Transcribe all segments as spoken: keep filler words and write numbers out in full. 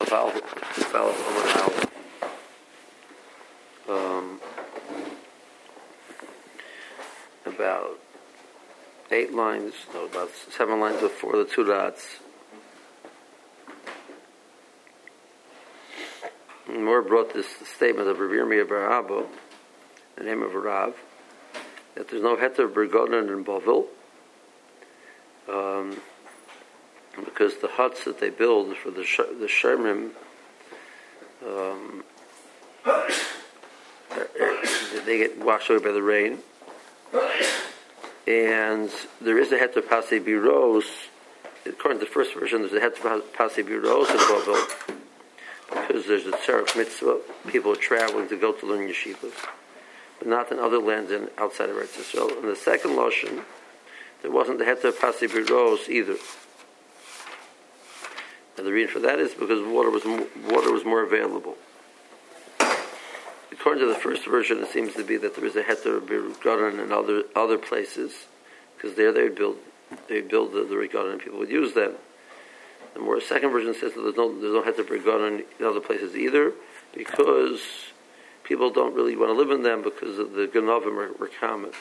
follows over now. Um, about eight lines, no, about seven lines before the two dots. Moore brought this statement of Rabbi Yirmiyah bar Abba, the name of Rav, that there's no heter bergonen in Bavel, um, because the huts that they build for the sh- the Shermim, um, they get washed away by the rain, and there is a heter pasi biros. According to the first version, there's a heter pasi biros in Bavel, because there's a tzarech mitzvah, people are traveling to go to learn yeshivas, but not in other lands in, outside of Eretz Yisrael. In the second lashon, there wasn't the heter pasi biros either. And the reason for that is because water was water was more available. According to the first version, it seems to be that there is a heter birgaron in other other places, because there they build they build the, the regaron and people would use them. The more second version says that there's no there's no heter berganon in other places either, because people don't really want to live in them because of the ganavim are, are common.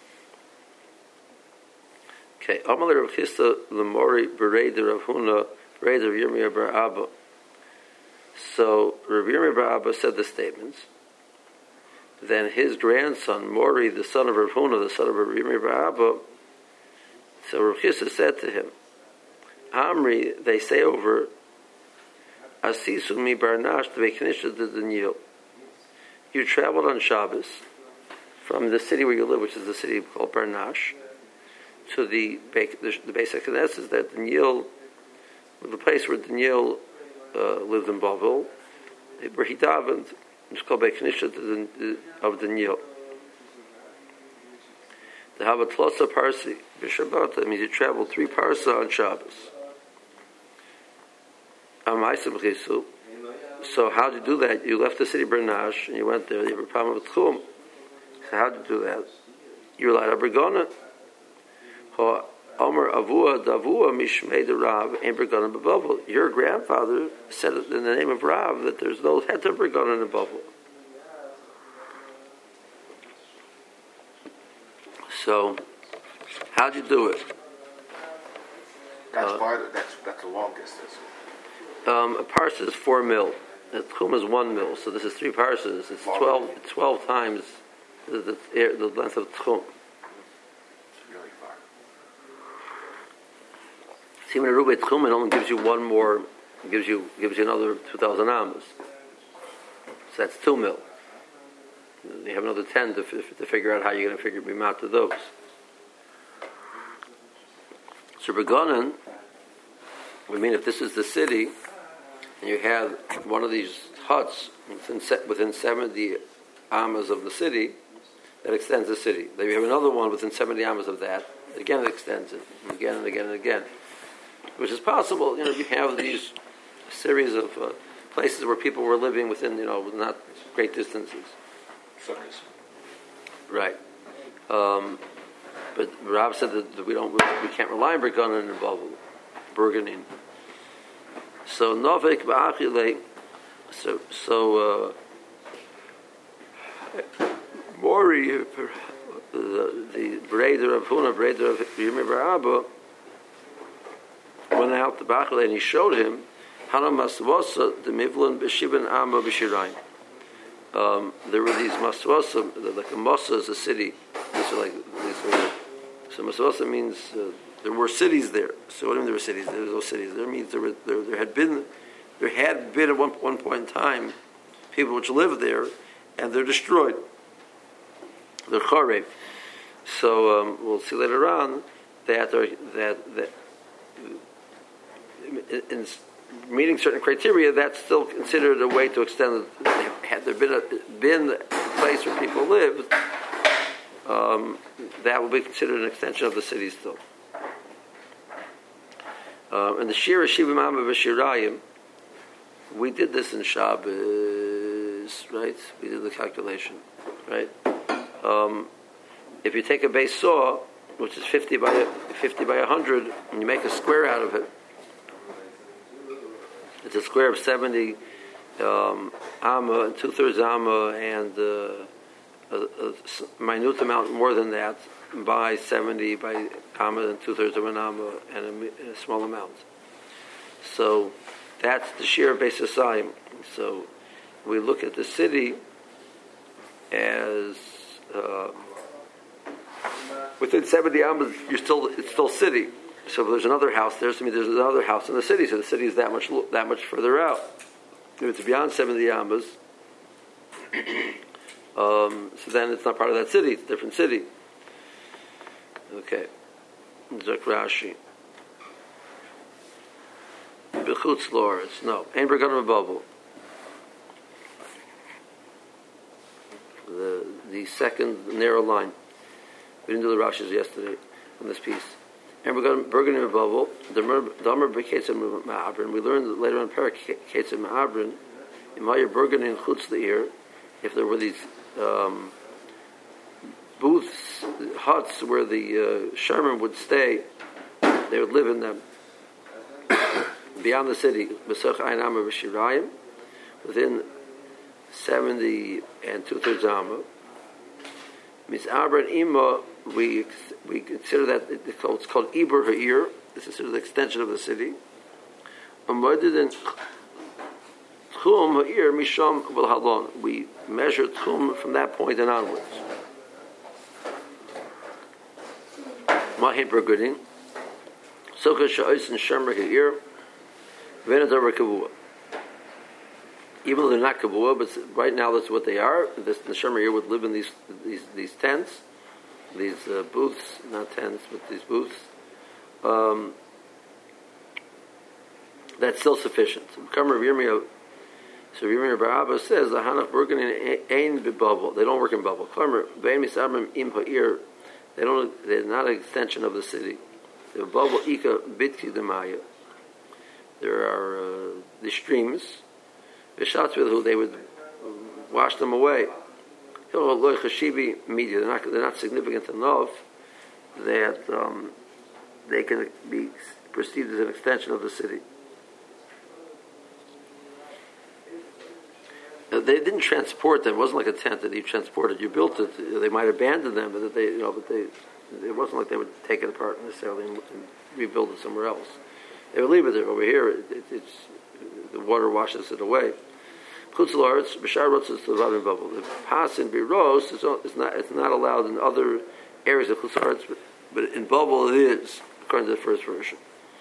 Okay, Amalei Rav Chisda Lemori Berei de Rav Huna Berei de Rav Yirmiyah bar Abba. So Rav Yirmiyah bar Abba said the statements. Then his grandson Mori, the son of Rav Huna, the son of Rav Yirmiyah bar Abba. So Rav Chisda said to him, Amri, they say over, Asisu mi barnash tveiknisha de Daniel. You traveled on Shabbos from the city where you live, which is the city called Barnash, to the the, the basic Knesset that Daniel, the place where Daniel uh, lived in Bavel, where he davened. It's called Beiknisha of Daniel. The Havatlosa Parsi B'Shabbat means you traveled three parsa on Shabbos. So how did you do that? You left the city Bernash and you went there. You have a problem with Tchum. So how did you do that? You relied on Bergona. Omer Avua Davua Mishmei de Rav and Bergona B'Bavel. Your grandfather said it in the name of Rav that there's no heter Bergona in the Bavel. So how did you do it? That's uh, part of, that's that's the longest. That's Um, a parsa is four mil. The tchum is one mil, so this is three parsas. It's twelve, twelve times the, the, the length of tchum. It's really far. See, when a rubei tchum, it only gives you one more, gives you gives you another two thousand amas. So that's two mil. You have another ten to to figure out how you're going to figure b'mat to those. So begonnen, I mean, if this is the city, and you have one of these huts within, within seventy amas of the city, that extends the city. Then you have another one within seventy amas of that, again it extends it, and again and again and again. Which is possible, you know, you have these series of uh, places where people were living within, you know, not great distances. Suckers. Right. Um, but Rob said that, that we don't, we can't rely on Berganin and Burganin. So Novik Ba'achile, so so uh, Mori, the the Breder of Huna, Breder of Yirmiyah bar Abba, went out to Ba'achile and he showed him Hana Masvasa the Mivlan B'Shiban Amma B'Shirayim. Um, there were these Masvasa, like a Mosa is a city. These are like these were, so Masvasa means. Uh, There were cities there. So what do you mean there were cities? There were no cities. There means there, were, there, there had been, there had been at one, one point in time, people which lived there, and they're destroyed. They're charev. So um, we'll see later on that are, that that in meeting certain criteria, that's still considered a way to extend. Had there been a, been a place where people lived, um, that would be considered an extension of the city still. Um, and the Shira Shiva Mama V'Shirayim, we did this in Shabbos, right? We did the calculation, right? Um, if you take a base saw, which is fifty by fifty by a hundred, and you make a square out of it, It's a square of seventy um, amma, and two-thirds amma, and uh, a, a minute amount more than that by seventy by amma and two-thirds of an amma, and a, a small amount. So that's the sheer Beis Hasayim. So we look at the city as uh, within seventy ammas, you're still it's still city. So if there's another house there, so I mean there's another house in the city. So the city is that much that much further out. If it's beyond seventy ammas, um, so then it's not part of that city. It's a different city. Okay, Zok Rashi. Bechutz Lords, no. Ein Berganim Bubble. The the second narrow line. We didn't do the Rashis yesterday on this piece. And we're going to Berganim Bubble. The Damer Beketzim Ma'abrin. We learned later on Perak Ketzim Ma'abrin. In Maya Berganim Chutz Le'ir, if there were these um, booths, huts where the uh, Sherman would stay, they would live in them. Beyond the city, within seventy and two thirds amma. Mis'abra and Ima, we we consider that it's called, it's called Ibur Ha'ir. This is sort of the extension of the city. Umadid Tchum Ha'ir Misham V'Halon. We measure Tchum from that point and onwards. Mahi Bergudin. Soka Sha'is and Shemer Ha'ir. Even though they're not kavua, but right now that's what they are. This, the Shemer here would live in these these, these tents, these uh, booths, not tents, but these booths. Um, that's still sufficient. So Yirmiyah Bar Abba says the Hanach Berganim ain bubble. They don't work in bubble. They don't. They're not an extension of the city. The bubble ika bitki demaya. There are uh, the streams, the shots with who they would wash them away. They're not, they're not significant enough that um, they can be perceived as an extension of the city. Uh, they didn't transport them. It wasn't like a tent that you transported. You built it. They might abandon them, but they, you know, but they, it wasn't like they would take it apart necessarily and, and rebuild it somewhere else. They would leave it there. Over here, it, it, it's the water washes it away. Chutz La'aretz, b'shar rotzos to the bubble. The pas in biros is not it's not allowed in other areas of Chutz La'aretz, but, but in bubble it is, according to the first version.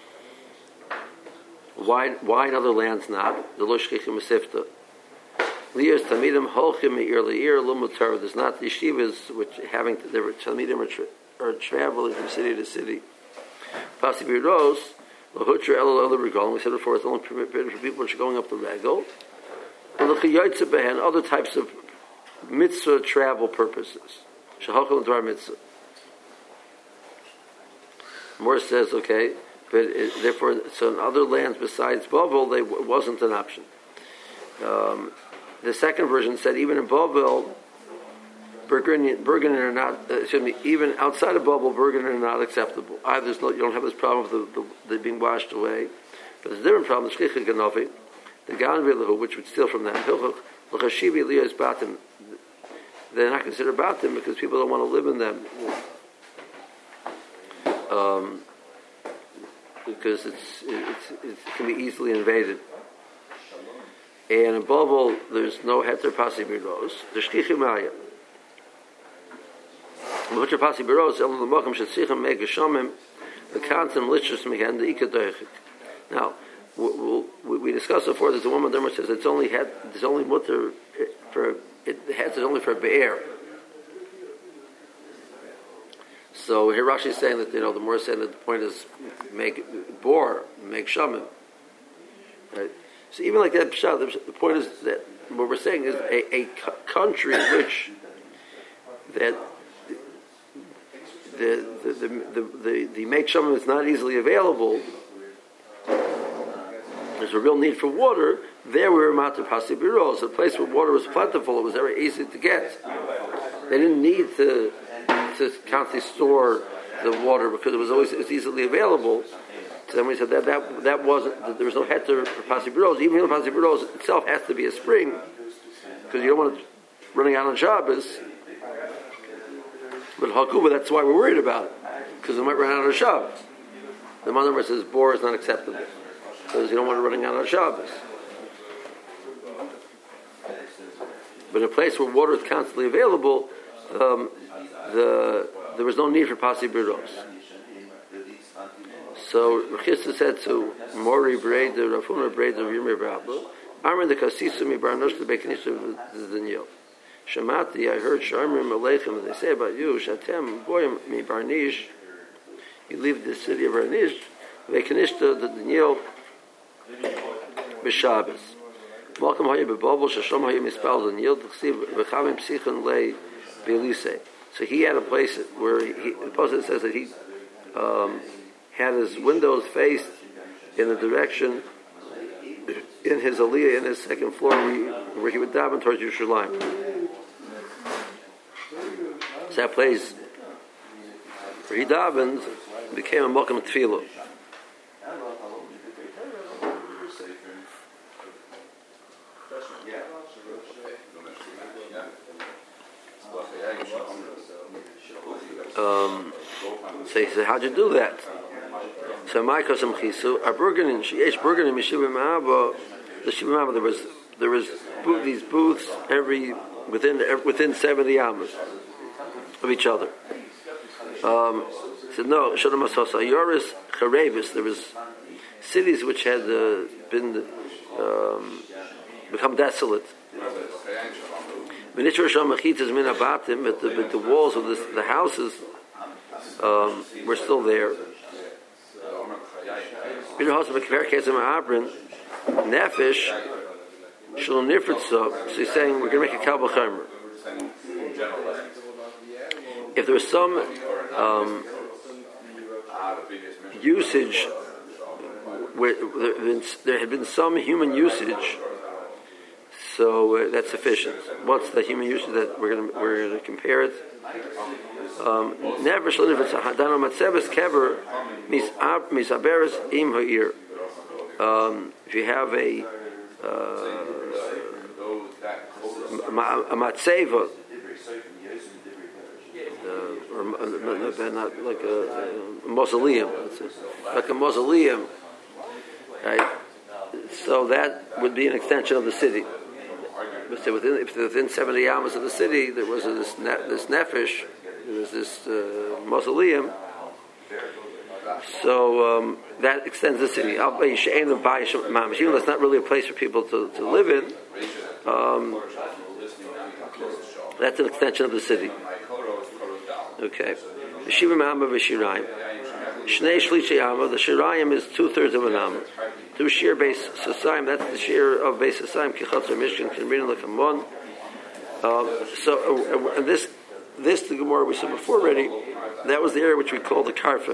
Why why in other lands not? The lo shchichim esifta. Liyos tamidim holchim me'ir le'ir lo mutar. There's not the yeshivas which having their tamidim are, tra- are traveling from city to city. Pasi biros. We said before, it's only permitted for people which are going up the regal. And other types of mitzvah travel purposes. Shahachal and Dvar mitzvah. Morris says, okay, but it, therefore, so in other lands besides Bavel, they it wasn't an option. Um, the second version said, even in Bavel, Berganim are not, uh, excuse me, even outside of bubble, Berganim are not acceptable. Either there's no, you don't have this problem of the, the, the being washed away, but there's a different problem, the Shchicha Ganovi, the Ganvilahu, which would steal from them. L'chashivi liyos batim, they're not considered batim because people don't want to live in them. Um, because it's, it's, it can be easily invaded. And in bubble, there's no heter pasi biros. There's Shchicha Maya. Now, we, we discussed before. There's a woman there says it's only had there's only mutter for it has it only for be'er. So here Rashi is saying that you know the more saying that the point is make bore make shamim. Right. So even like that, the point is that what we're saying is a, a country which that. The the the the, the, the make shamim is not easily available. There's a real need for water. There we were matzah pasi biros, a place where water was plentiful. It was very easy to get. They didn't need to to constantly store the water because it was always it was easily available. So then we said that that, that wasn't, that there was no heter for Pasi B'Ros. Even the Pasi B'Ros itself has to be a spring, because you don't want it running out on Shabbos. But Hakuba, that's why we're worried about it, because it might run out on Shabbos. The Manamar says bore is not acceptable, because you don't want it running out on Shabbos. But in a place where water is constantly available, um, the there was no need for Pasi B'Ros. So Rechista said to Mori Breda, Rafuna Breda, Yirmei Rabba, Armin the Kasisu mi Barnosh the Bekanish of Daniel. Shamati, I heard Sharmim Aleichem, they say about you, Shatem Boyim mi Barnish. You leave the city of Barnish, Bekanishta the Daniel B'Shabbos. Welcome Hayim B'Bobel, Shashom Hayim Mispal Daniel, T'chsiv V'chavim Psichon Lei B'Elisei. So he had a place where he, the Pasuk says that he um, had his windows faced in the direction in his aliyah, in his second floor, where he, where he would daven towards Yerushalayim. So that place where he davened became a Mokum Tefillah. Um, so he said, how'd you do that? So my cousin Chisu, our Burganin, she ate Burganin, Mishiva Ma'aba, the Shiva Ma'aba, there was, there was booth, these booths every, within, within seventy amas of each other. Um, he said, no, Shodom Asosa, Yoris Charevis, there was cities which had uh, been, um, become desolate. But the, but the walls of the, the houses um, were still there. Nefesh, so he's saying we're going to make a Kabbalah Chomer. If there was some um, usage, where there had been some human usage, so uh, that's sufficient. What's the human usage that we're going to we're going to compare it? Um, never shall if it's a hadano matzebes kever misaberes im ha'ir. If you have a uh, a matzeva, uh, or not like a, a mausoleum, like a mausoleum, right? So that would be an extension of the city. But within, if within seventy amas of the city there was this ne- this nefesh, there was this uh, mausoleum. So um, that extends the city. That's not really a place for people to, to live in. Um, that's an extension of the city. Okay. The Shiva Ma'ama v'Shirayim. Shnei Shlishi Amma. The Shirayim is two thirds of an Amma. Two sheer base Sasayim. That's the sheer of base Sasayim. Kichatzer Mishkan Kinrin Lekamon. So uh, and this this the Gemara we saw before already. That was the area which we call the Karfif.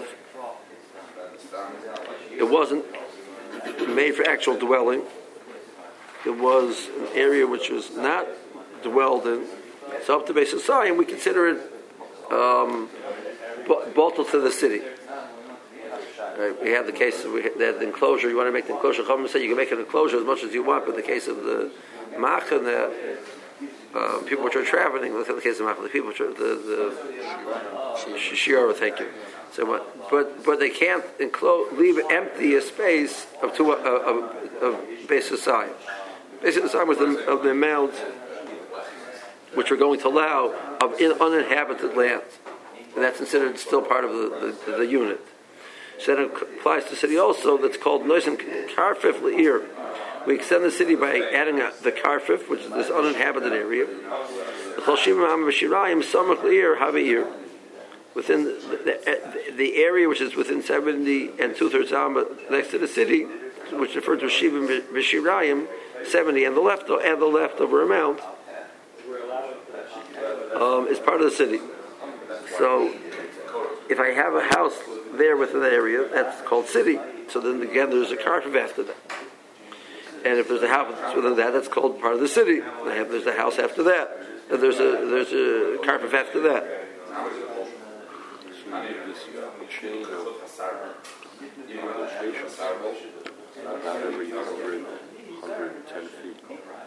It wasn't made for actual dwelling. It was an area which was not dwelled in. So up to base Sasayim, we consider it um, bolted to the city. Right, we have the case of we had the enclosure. You want to make the enclosure. Chachamim say you can make an enclosure as much as you want, but in the case of the Machan, the uh, people which are traveling, let's say the case of Machan, the people which are the the Shishiyara, thank you. So, what, but but they can't enclose, leave empty a space of two of of, of Beis Hasayim. Beis Hasayim was the, of the amount which we're going to allow of in, uninhabited land, and that's considered still part of the the, the unit. So that applies to the city also. That's called Noisim Karfif Le'ir. We extend the city by adding a, the Karfif, which is this uninhabited area. The Cholshim Ma'am V'Shirayim Samach Le'ir Hava'ir. Within the, the, the area which is within seventy and two thirds Amma next to the city, which refers to Shivim V'Shirayim, seventy and the left and the leftover amount um, is part of the city. So if I have a house there within the area, that's called city. So then again, there's a Karfif after that. And if there's a house within that, that's called part of the city. And I have, there's a house after that. And there's a there's a Karfif after that. Not not every hundred, hundred and ten feet.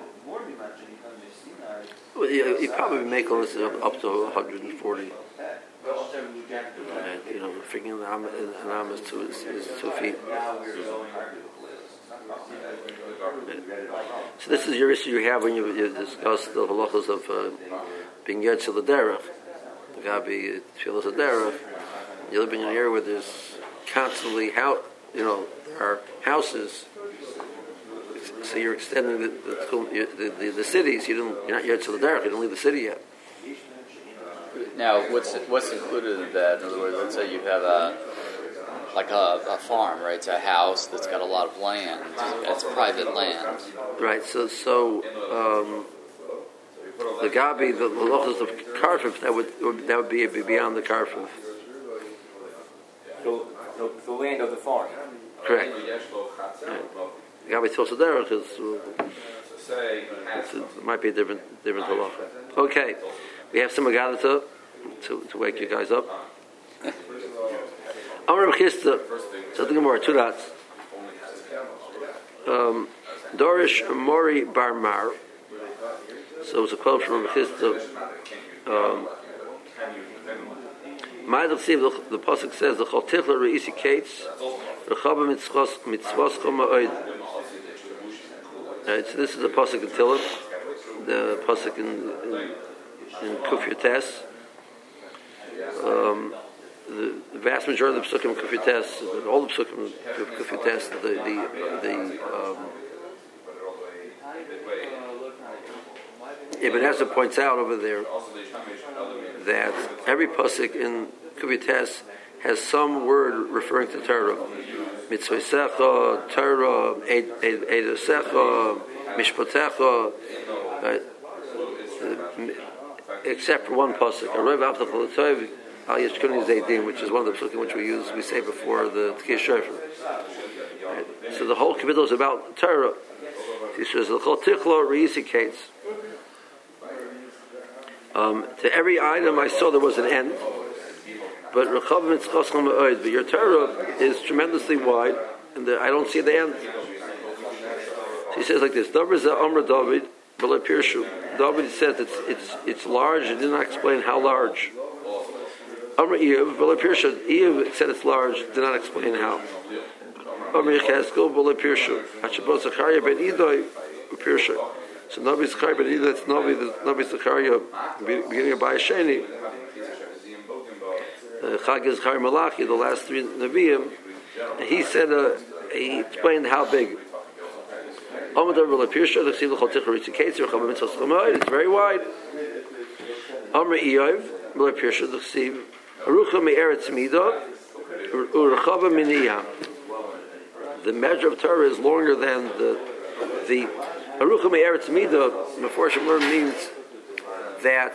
Well, you, you probably make all this up, up to one hundred forty. And, you know, figuring an am an am is two, is, is two feet. So this is your issue you have when you, you discuss the halachas of uh, being yetz to the derech. The gabi tefillas of derech. You live in an area where there's constantly how you know there are houses. So you're extending the the, the, the, the cities. You didn't. You're not yet to the derech. You didn't leave the city yet. Now, what's what's included in that? In other words, let's say you have a like a, a farm, right? It's a house that's got a lot of land. It's private land. Right. So so um, the gabi, the halachas of karfif, that would that would be beyond the karfif. The, the, the land of the farm. Correct. Right. The gabi tells the derech is uh, it might be a different different halacha. Okay, we have some agadata to to wake you guys up. Amar Reb Chisda, so the Gemara, two dots. Um, Dorish Mori Bar Mar. So it's a quote from Reb Chisda. Um, the, the pasuk says the Chol Tichla Reisi Kates Rechaba Mitzvos Mitzvos Choma'od. Right, so this is a pasuk in Tillim, the pasuk in in, in Kuf Yotes. Um, the, the vast majority of the psukim Kuf Yotes, all the psukim Kuf Yotes, the the the um, Ibn Ezra points out over there that every pasuk in Kuf Yotes has some word referring to Torah. Mitzvaysecha, Torah, Eidosecha, Mishpatecha, right? Except for one pasuk, Arev Avtach L'Tov Al Yeshkuni Zaydim, which is one of the psukim which we use, we say before the Tkei Shofar. Right? So the whole Kavitah is about Torah. He says the Chol Tichlo Reisi Kates. Um, to every item I saw there was an end. But but your Torah is tremendously wide, and the, I don't see the end. So he says like this: David David David says it's it's it's large. He did not explain how large. Amr Eiv Eiv said it's large. Did not explain how. Amr Yecheskel Pirshu Hashbot Zachariah ben Idoi Pirshu. So Navi Zachariah ben Idoi. That's Navi Navi Zachariah beginning of Bayasheni. Chag Zechariah Malachi, the last three Nevi'im, he said, uh, he explained how big. It's very wide. Amr Eiv, Pirsha, the Chsiv, Arucha me'eretz midah, Urchava miniyam. The measure of Torah is longer than the the Arucha me'eretz midah. Meforshim learn means that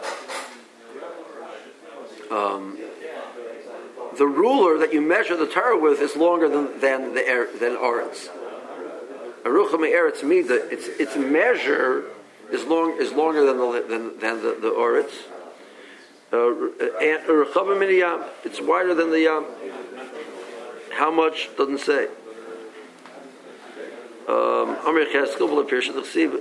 um, the ruler that you measure the Torah with is longer than than the er, than Oretz. Arucha me'eretz midah. Its its measure is long is longer than the than than the, the Oretz. Uh, and Urchava miniyam. It's wider than the Yam. How much doesn't say. Amr Cheskel B'Lepirsh L'Chsiv.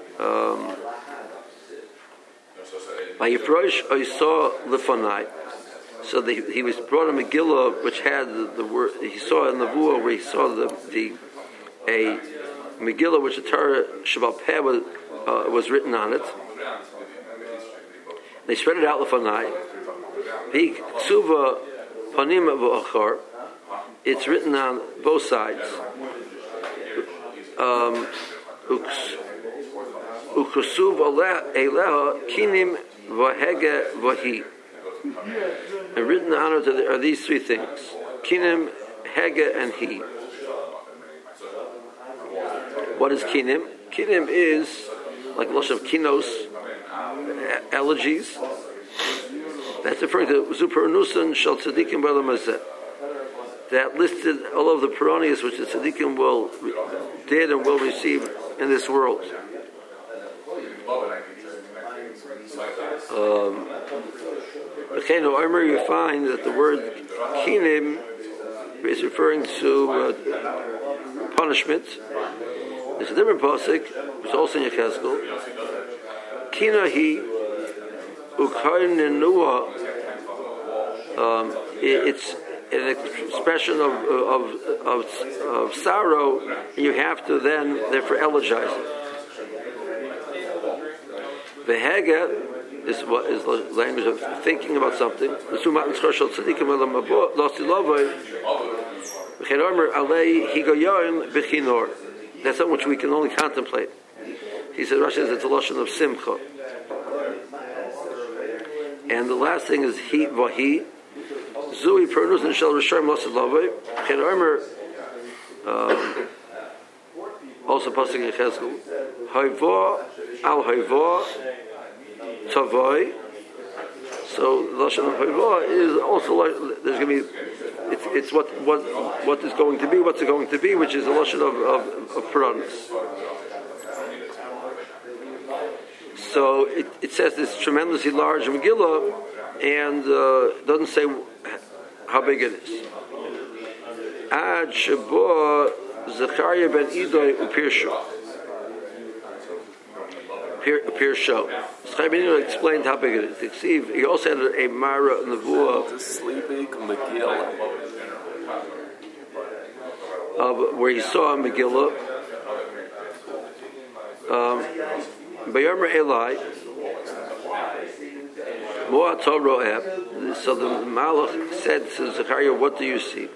Vayifrosh Oisah Lefanai. So the, he was brought a Megillah which had the, the word he saw in the Nevuah where he saw the the a Megillah which the Torah Shabbat Peh was, uh, was written on it. They spread it out Lefanai. He Ksuva Panim V'Achar. It's written on both sides. Um, Uksuv Eleha Kinim Vahege Vahi. And written on it are these three things: Kinim, Hege, and He. What is Kinim? Kinim is like lots of kinos, elegies. That's referring to Zupur Nusan Shal Tzadikim B'Lamazeh. That listed all of the Peronius which the Tzadikim will did and will receive in this world. Um, okay, no, Omer, you find that the word Kinim It's referring to uh, punishment. There's a different pasuk, which is also in Yechezkel. Kina hi ukarnenua. Um, it's an expression of of of, of sorrow, and you have to then therefore elegize it. Vehega is what is the language of thinking about something. That's something which we can only contemplate. He said, Rashi says it's a lashon of simcha. And the last thing is he vahi zui pernus and shel rishayim lasid lavoi. Chen omer also pasuk in Yechezkel hayva al hayva tavoi. So the lashon of hayva is also like there's going to be it's it's what what what is going to be what's it going to be, which is a lashon of of, of pernus. So it, it says this tremendously large Megillah, and uh, doesn't say how big it is. Ad sheba Zechariah ben Idai upirsho. Pirsho. Zechariah ben Idai explained how big it is. He also had a Mara Nevuah. The sleeping Megillah. Uh, where he saw a Megillah. Um, Bayomer Eli, Mo'atah ro'eh. So the Malach said to Zechariah, "What do you see?"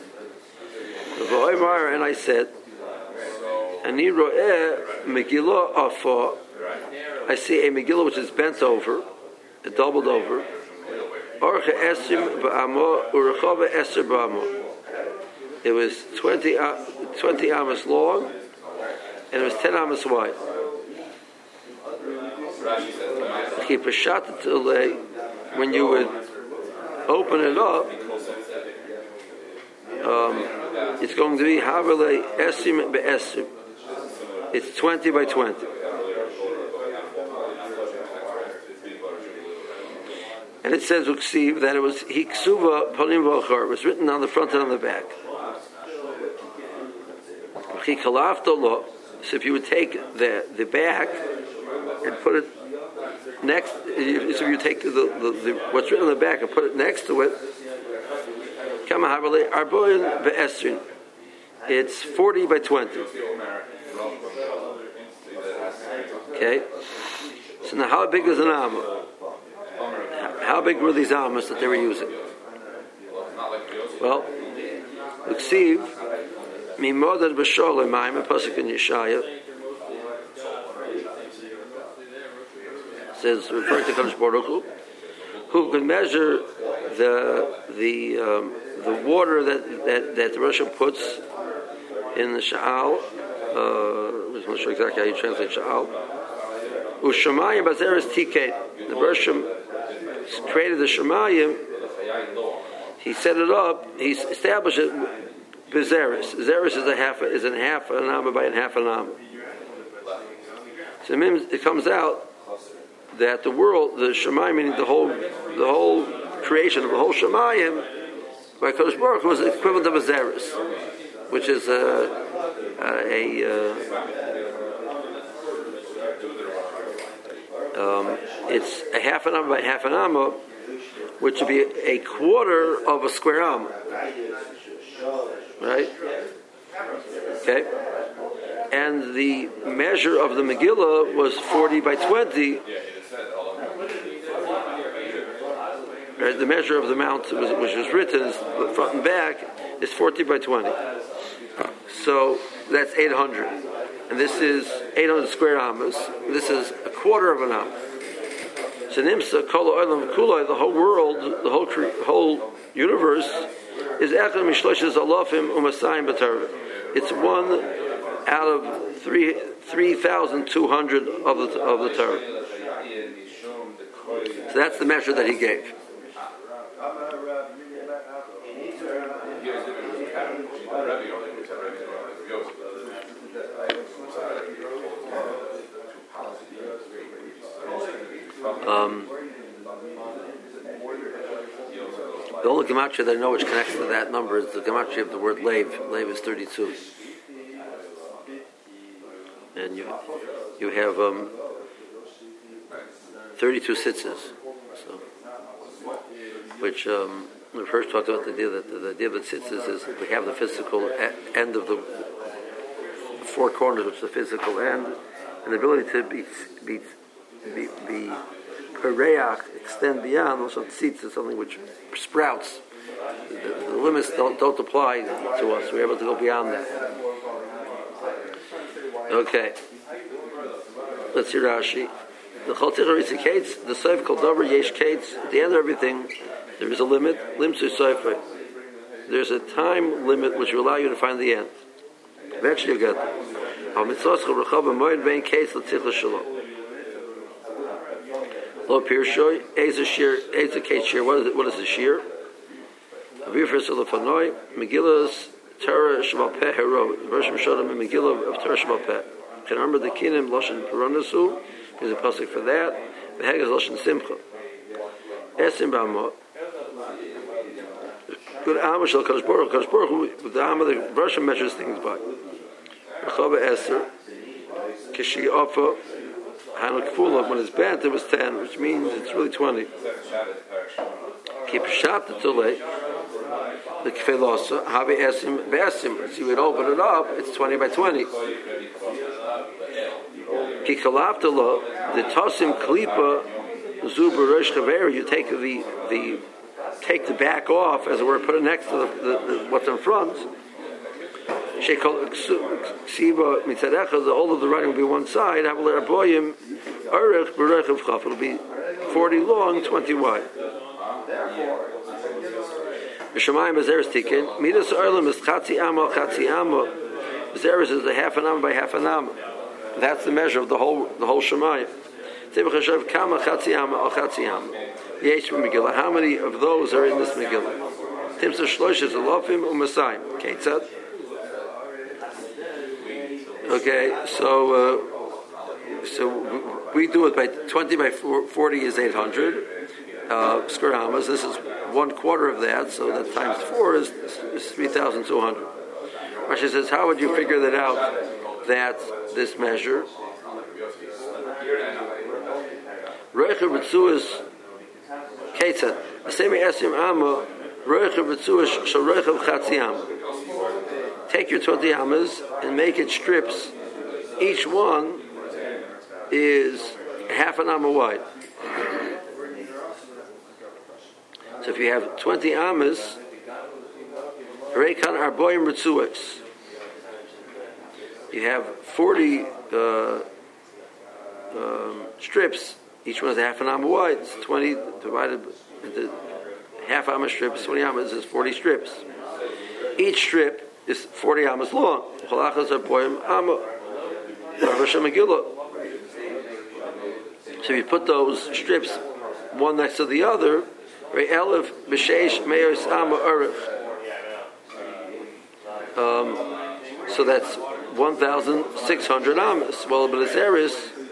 And I said, "Ani ro'eh Megillah afa." I see a Megillah which is bent over, doubled over. Orcha esim ba'amo urechava eser ba'amo. It was twenty twenty amos long, and it was ten amos wide. Keep a shot when you would open it up, um, it's going to be Havale Esim Be'esim. It's twenty by twenty. And it says Uksiv that it was Hiksuva Panim V'achar. It was written on the front and on the back. Chikalafto. So if you would take the the back and put it next, so if you take the, the, the what's written on the back and put it next to it, it's forty by twenty. Okay. So now, how big is an amma? How big were these ammas that they were using? Well, Uksiv Mimodad B'Sholem Ma'im, a pasuk in Yeshaya. Says, referring to Kadosh Baruch Hu, who could measure the the um, the water that, that, that the Russian puts in the Sha'al. Uh, I'm not sure exactly how you translate Sha'al. Ushamayim Bazeres Tiket. The Russian created the Shemayim. He set it up. He established it. Bezeres. Zeres is a half is a half an amma by a half an amma. So it comes out that the world, the Shemayim, meaning the whole, the whole creation of the whole Shemayim, by Kadosh Baruch Hu was the equivalent of a Zeres, which is a, a, a uh, um, it's a half an amma by half an amma, which would be a quarter of a square amma, right? Okay. And the measure of the Megillah was forty by twenty. Right, the measure of the mount was, which was written, front and back, is forty by twenty. So that's eight hundred. And this is eight hundred square amas. This is a quarter of an amma. So Nimsa, Kol Olam Kulai, the whole world, the whole whole universe, is Echad Mishloshes Alafim Umasayim B'Torah. It's one out of three three thousand two hundred of the of the Torah. So that's the measure that he gave. Um, The only gematria that I know which connects to that number is the gematria of the word leiv. Leiv is thirty-two. And you you have um, thirty-two sitzes. So, which um, we first talked about the idea that the, the idea that sitzes is we have the physical e- end of the, the four corners, which is the physical end, and the ability to be be be, be react, extend beyond. Also, tzitz is something which sprouts. The, the limits don't, don't apply to us. We're able to go beyond that. Okay. Let's see Rashi. The Chalticha indicates the Seif called Dover Yesh Kates. At the end of everything, there is a limit. Limsu Seifer. There's a time limit which will allow you to find the end. Eventually, you get it. Al mitzvoscha rechava moed vein kates l'tzicha shalom. Lo pirshoy eza shir eza kate shir. What is it? What is the shir? Avifres lefanoi Megillas Torah Shebal Peh Hero. Verse Mishodam and Megillah of Torah Shebal Peh. Can remember the kinim loshen peronasu. There's a pasuk for that. The Hag is loshen simcha. Esim b'amo. Good Amish al Kadosh Baruch Kadosh Baruch Hu. The Am of the Russian measures things by. Rechava Eser. Kishi Ofa. Hanuk Kfula. When it's bad, it was ten, which means it's really twenty. Keep shot the tulay. The kfelosa have esim besim. So you would open it up. It's twenty by twenty. Kikalaftalo the tosim klipa zuberush chaver. You take the the take the back off, as it were, put it next to the, the, the what's in front. Shekol ksiva mitzadecha. The all of the writing will be one side. Have a boyim arich berech of chaf. It'll be forty long, twenty wide. Shemayim Azeres Tikin. Midas Olam is Chatzi Amo, Chatzi Amo. Azeres is a half an Amo by half an Amo. That's the measure of the whole the whole Shemayim. Tibach Hashav Kama Chatzi Amo, Al Chatzi Amo. Yesh Megillah. How many of those are in this Megillah? Timsa Shlosh is Alofim Umasayim. Ketzad. Okay, so uh, so we do it by twenty by forty is eight hundred. Uh, square hamas. This is one quarter of that, so that times four is, is three thousand two hundred. Rashi says, how would you figure that out, that this measure? Reicha Ritzuas Ketzad. Asemi Esim Amma, Reicha Ritzuas Shal Reicha V'Chatzi Amma. Take your twenty amas and make it strips. Each one is half an amma wide. So if you have twenty amas, Reikan Arboim Ritzuas, you have forty uh, um, strips. Each one is half an amma wide. It's twenty divided into half amma strips. Twenty amas is forty strips. Each strip is forty amas long. Chalachas Arboim Amma Rosh Megillah. So if you put those strips one next to the other, Elif b'sheish meyos amma urich. Um, so that's one thousand six hundred amas. Well, but Azeres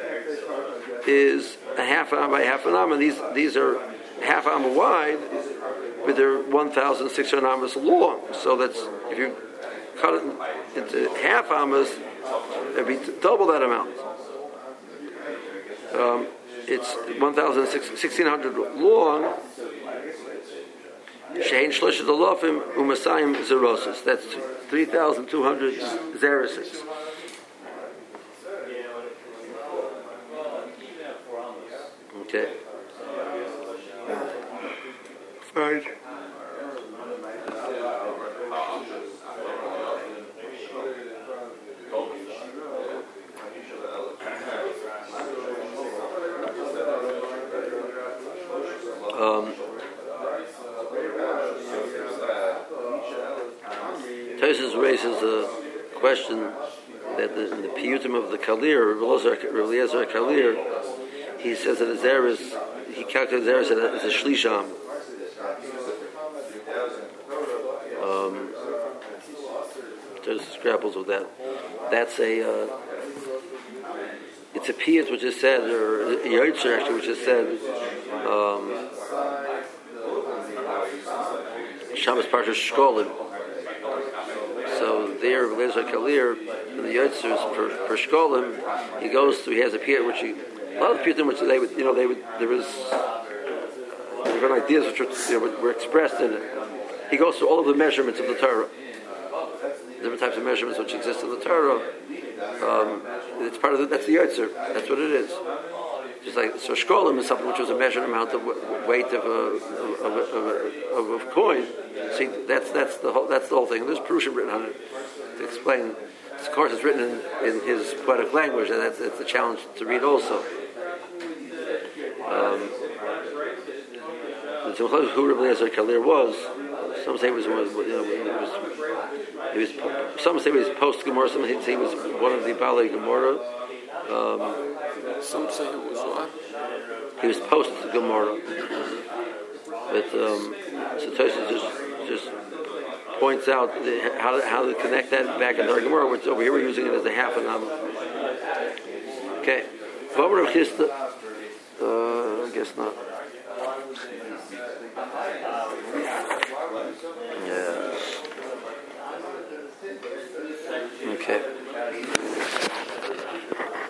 is a half amma by half an amma. These these are half amma wide, but they're one thousand six hundred amas long. So that's, if you cut it into half amas, it'd be double that amount. Um, it's one thousand sixteen hundred long. Shein Shloshet Alofim Umasayim Zerosis. That's three thousand two hundred zerosis. Okay. Fine. Um, Tosis raises a question that the, in the Piyutim of the Kalir, Rav Eliezer Kalir, he says that Azeres, he calculates Azeres as a Shlisham. Um, Tosis grapples with that. That's a, uh, it's a Piyut which is said, or a Yotzer actually, which is said, um, Shabbos Parshas Shkolim. So there, Lezer Kalir, in the Yotzers for, for Shkolim, he goes to, he has a pier which he, a lot of the in which they would, you know, they would, there was uh, different ideas which were, you know, were expressed in it. He goes through all of the measurements of the Torah, different types of measurements which exist in the Torah. Um, it's part of the, that's the Yotzer, that's what it is. Just like, so Shkolim is something which was a measured amount of weight of a, of a, of a, of a coin. See, that's that's the whole that's the whole thing. And there's Prushim written on it to explain. Of course, it's written in, in his poetic language, and that's it's a challenge to read also. Um, so who Rabbi Eliezer Kalir was? Some say it was, was you know, it was, he was. Some say he was post Gemara. Some say he was one of the Balei Gemara. Um, Some say it was what? He was post Gemara. But um, so Tosfos just just points out the, how to, how to connect that back into our Gemara, which over here we're using it as a half an hour. Okay, V'amar Rav Chisda. Uh, I guess not. Yeah. Okay.